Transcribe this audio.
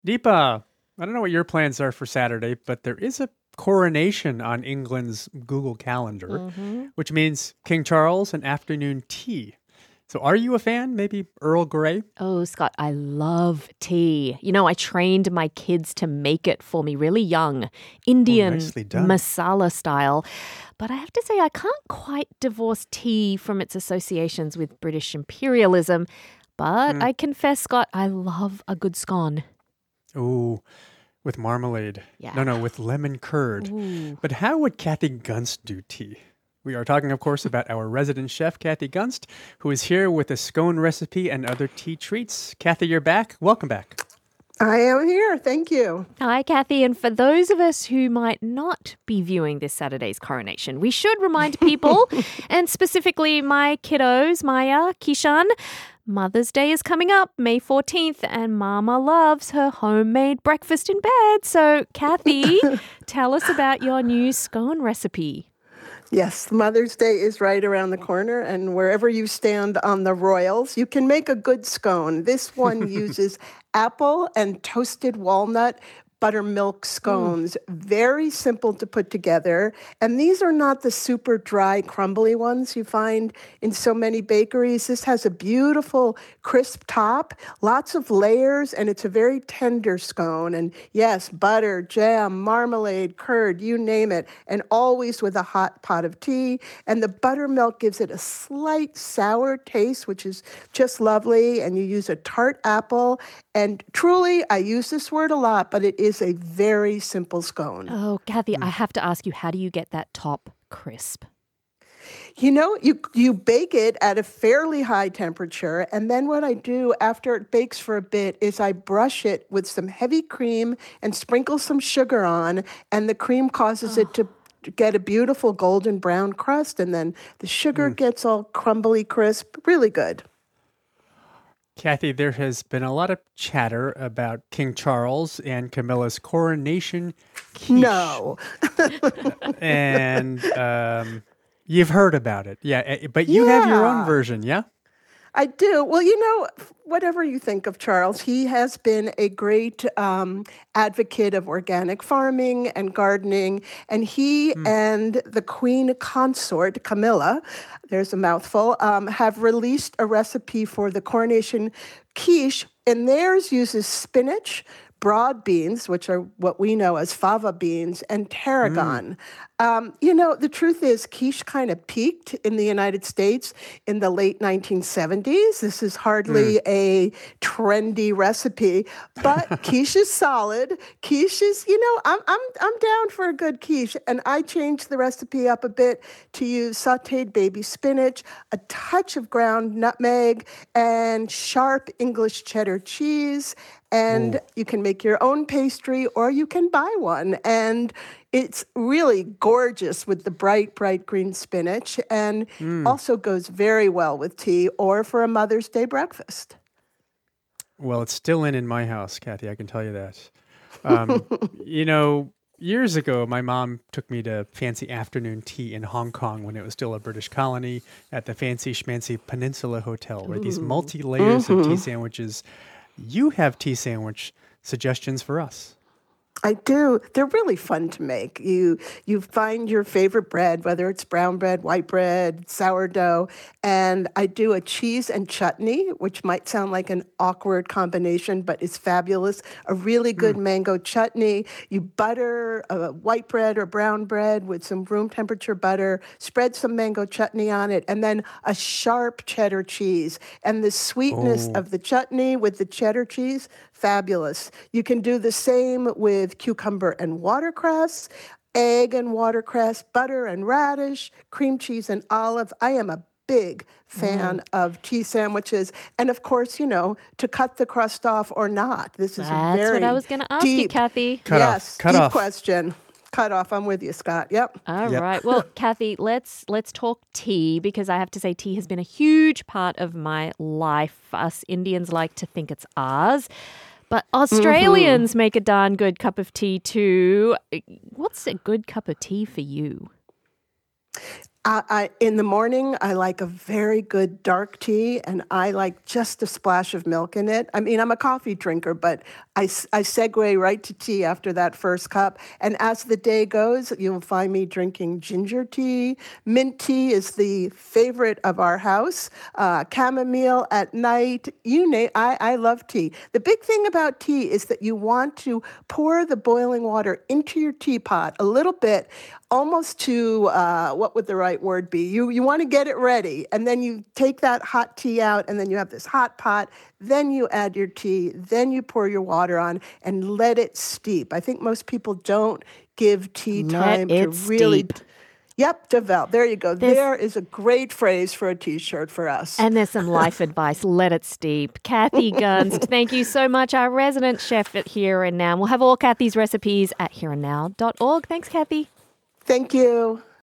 Deepa, I don't know what your plans are for Saturday, but there is a coronation on England's Google Calendar, which means King Charles and afternoon tea. So are you a fan? Maybe Earl Grey? Oh, Scott, I love tea. I trained my kids to make it for me really young, Indian nicely done. masala style. But I have to say, I can't quite divorce tea from its associations with British imperialism. But I confess, Scott, I love a good scone. Ooh, with marmalade. Yeah. No, with lemon curd. Ooh. But how would Kathy Gunst do tea? We are talking, of course, about our resident chef, Kathy Gunst, who is here with a scone recipe and other tea treats. Kathy, you're back. Welcome back. I am here. Thank you. Hi, Kathy. And for those of us who might not be viewing this Saturday's coronation, we should remind people, and specifically my kiddos, Maya, Kishan, Mother's Day is coming up, May 14th, and Mama loves her homemade breakfast in bed. So, Kathy, tell us about your new scone recipe. Yes, Mother's Day is right around the corner, and wherever you stand on the royals, you can make a good scone. This one uses apple and toasted walnut buttermilk scones. Very simple to put together. And these are not the super dry, crumbly ones you find in so many bakeries. This has a beautiful, crisp top, lots of layers, and it's a very tender scone. And yes, butter, jam, marmalade, curd, you name it, and always with a hot pot of tea. And the buttermilk gives it a slight sour taste, which is just lovely. And you use a tart apple. And truly, I use this word a lot, but it is a very simple scone. Oh, Kathy, I have to ask you, how do you get that top crisp? You bake it at a fairly high temperature, and then what I do after it bakes for a bit is I brush it with some heavy cream and sprinkle some sugar on, and the cream causes it to get a beautiful golden brown crust, and then the sugar gets all crumbly crisp. Really good. Kathy, there has been a lot of chatter about King Charles and Camilla's coronation quiche. No. And you've heard about it. Yeah, but you have your own version, yeah? I do. Well, whatever you think of Charles, he has been a great advocate of organic farming and gardening. And he and the Queen Consort, Camilla, there's a mouthful, have released a recipe for the coronation quiche. And theirs uses spinach, broad beans, which are what we know as fava beans, and tarragon. The truth is quiche kind of peaked in the United States in the late 1970s. This is hardly a trendy recipe, but quiche is solid. Quiche is, I'm down for a good quiche. And I changed the recipe up a bit to use sauteed baby spinach, a touch of ground nutmeg, and sharp English cheddar cheese. And you can make your own pastry or you can buy one. And it's really gorgeous with the bright, bright green spinach and also goes very well with tea or for a Mother's Day breakfast. Well, it's still in my house, Kathy, I can tell you that. Years ago, my mom took me to fancy afternoon tea in Hong Kong when it was still a British colony at the fancy schmancy Peninsula Hotel, where these multi-layers of tea sandwiches. You have tea sandwich suggestions for us. I do. They're really fun to make. You find your favorite bread, whether it's brown bread, white bread, sourdough, and I do a cheese and chutney, which might sound like an awkward combination, but it's fabulous. A really good mango chutney. You butter white bread or brown bread with some room temperature butter, spread some mango chutney on it, and then a sharp cheddar cheese. And the sweetness of the chutney with the cheddar cheese, fabulous. You can do the same with cucumber and watercress, egg and watercress, butter and radish, cream cheese and olive. I am a big fan of tea sandwiches. And of course, to cut the crust off or not. This is That's a very what I was going to ask you, Kathy. Cut off. Question. Cut off. I'm with you, Scott. Yep. All right. Well, Kathy, let's talk tea because I have to say tea has been a huge part of my life. Us Indians like to think it's ours. But Australians make a darn good cup of tea too. What's a good cup of tea for you? In the morning, I like a very good dark tea, and I like just a splash of milk in it. I mean, I'm a coffee drinker, but I segue right to tea after that first cup. And as the day goes, you'll find me drinking ginger tea. Mint tea is the favorite of our house. Chamomile at night. I love tea. The big thing about tea is that you want to pour the boiling water into your teapot a little bit, almost to, what would the right word be? You want to get it ready, and then you take that hot tea out, and then you have this hot pot, then you add your tea, then you pour your water on, and let it steep. I think most people don't give tea time to really... Steep. Yep, develop. There you go. There is a great phrase for a T-shirt for us. And there's some life advice. Let it steep. Kathy Gunst, thank you so much, our resident chef at Here and Now. We'll have all Kathy's recipes at hereandnow.org. Thanks, Kathy. Thank you.